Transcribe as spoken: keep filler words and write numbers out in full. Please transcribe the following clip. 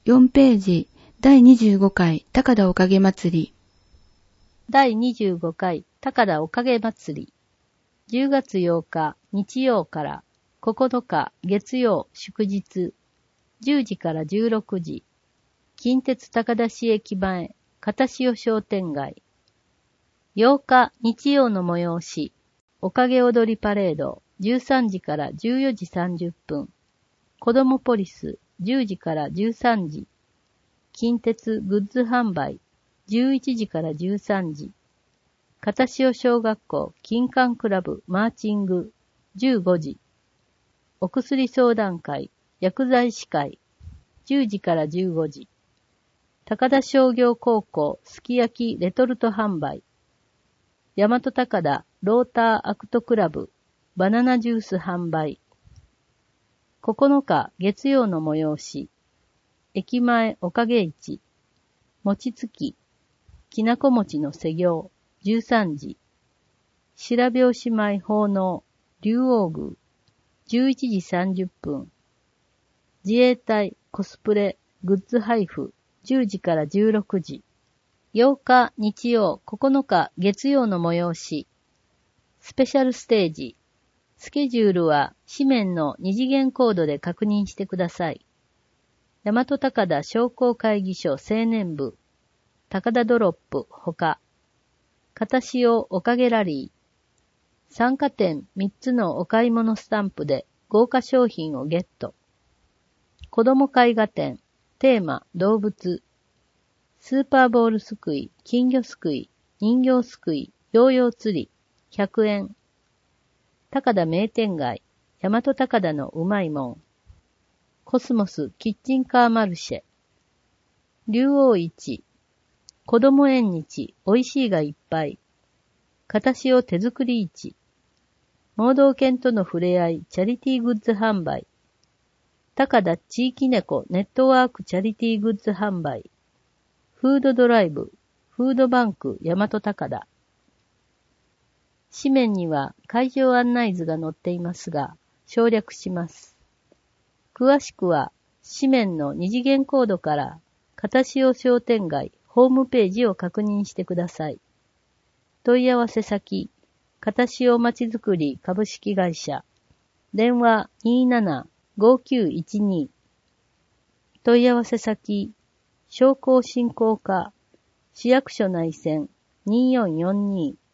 よんページ、だいにじゅうごかい高田おかげ祭り。 だいにじゅうごかい高田おかげ祭り。じゅうがつようか日曜からここのか月曜祝日。じゅうじからじゅうろくじ。近鉄高田市駅前、片潮商店街。ようか日曜の催し。おかげ踊りパレード。じゅうさんじからじゅうよじさんじゅっぷん。子どもポリス。じゅうじからじゅうさんじ。近鉄グッズ販売。じゅういちじからじゅうさんじ。片潮小学校金管クラブマーチング。じゅうごじ。お薬相談会。薬剤師会。じゅうじからじゅうごじ。高田商業高校すき焼きレトルト販売。大和高田ローターアクトクラブバナナジュース販売。ここのか月曜の催し。駅前おかげ市。餅つき。きなこ餅の施業。じゅうさんじ。白拍子舞奉納。竜王宮。じゅういちじさんじゅっぷん。自衛隊コスプレグッズ配布。じゅうじからじゅうろくじ。ようか日曜ここのか月曜の催し。スペシャルステージ。スケジュールは紙面の二次元コードで確認してください。大和高田商工会議所青年部。高田ドロップほか。片潮おかげラリー。参加店みっつのお買い物スタンプで豪華商品をゲット。子ども絵画展。テーマ動物。スーパーボールすくい、金魚すくい、人形すくい、ヨーヨー釣り、ひゃくえん。高田名店街、大和高田のうまいもん。コスモスキッチンカーマルシェ。竜王市。子供縁日、おいしいがいっぱい。片潮手作り市。盲導犬との触れ合い、チャリティーグッズ販売。高田地域猫ネットワークチャリティーグッズ販売。フードドライブ、フードバンク大和高田。紙面には会場案内図が載っていますが、省略します。詳しくは紙面の二次元コードから片潮商店街ホームページを確認してください。問い合わせ先、片潮まちづくり株式会社。電話 にーななごーきゅういちに。問い合わせ先、商工振興課、市役所内線にーよんよんに。